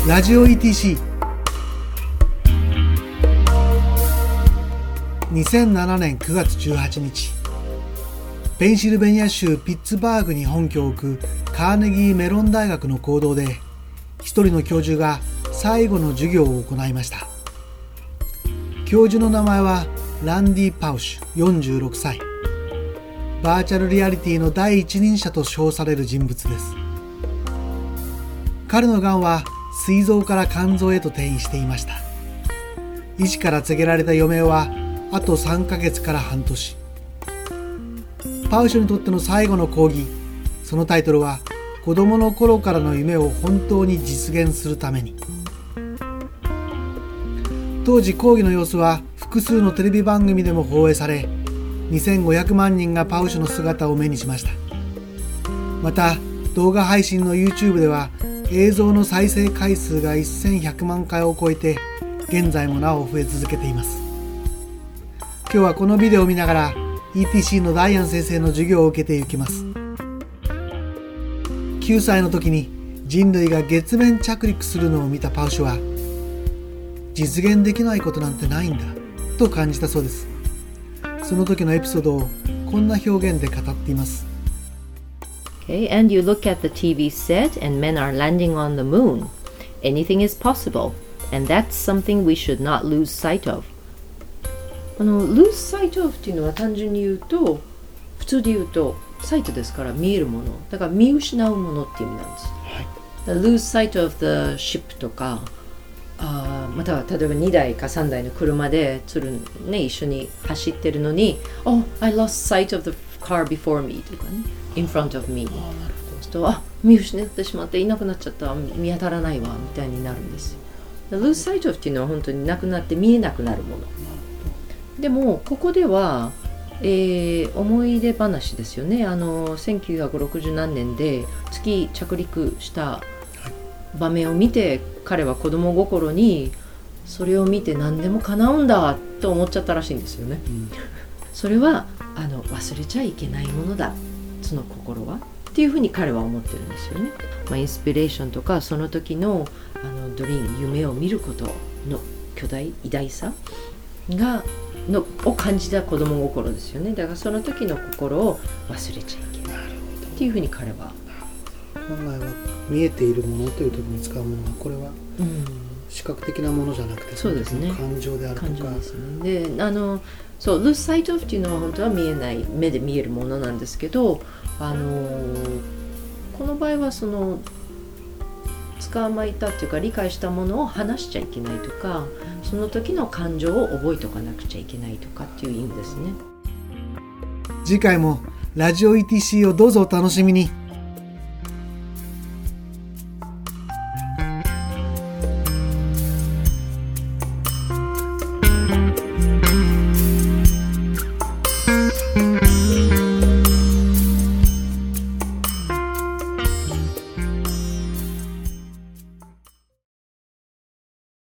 ラジオ ETC 2007年9月18日、ペンシルベニア州ピッツバーグに本拠を置くカーネギーメロン大学の講堂で、一人の教授が最後の授業を行いました。教授の名前はランディ・パウシュ46歳。バーチャルリアリティの第一人者と称される人物です。彼のがんは膵臓から肝臓へと転移していました。医師から告げられた余命はあと3ヶ月から半年。パウシュにとっての最後の講義、そのタイトルは子供の頃からの夢を本当に実現するために。当時講義の様子は複数のテレビ番組でも放映され、2500万人がパウシュの姿を目にしました。また動画配信の YouTube では映像の再生回数が1100万回を超えて、現在もなお増え続けています。今日はこのビデオを見ながら ETC のダイアン先生の授業を受けていきます。9歳の時に人類が月面着陸するのを見たパウシュは、実現できないことなんてないんだと感じたそうです。その時のエピソードをこんな表現で語っています。 Okay, and you look at the TV set and men are landing on the moon. Anything is possible, and that's something we should not lose sight of. lose sight of っていうのは単純に言うと、普通で言うとサイトですから見えるもの、だから見失うものっていう意味なんです。はい、lose sight of the ship とか、または例えば2台か3台の車で一緒に走ってるのに Oh, I lost sight of the car before me とかね、in front of me と見失ってしまっていなくなっちゃった、見当たらないわみたいになるんですよ。lose sight of っていうのは本当になくなって見えなくなるものでも、ここでは、思い出話ですよね。1960何年で月着陸した場面を見て、彼は子供心にそれを見て何でも叶うんだと思っちゃったらしいんですよね。それは忘れちゃいけないものだ、その心はっていうふうに彼は思ってるんですよね。インスピレーションとかその時のドリーム、夢を見ることの巨大偉大さを感じた子供心ですよね。だからその時の心を忘れちゃいけないっていうふうに彼は。 本来は見えているものという時に使うものは、これは視覚的なものじゃなくて、 そうですね、 感情であるとか。 感情ですね。でそう、lose sight of っていうのは本当は見えない、目で見えるものなんですけど、この場合は捕まえたっていうか理解したものを話しちゃいけないとか、その時の感情を覚えておかなくちゃいけないとかっていう意味ですね。 次回もラジオ ETC をどうぞお楽しみに。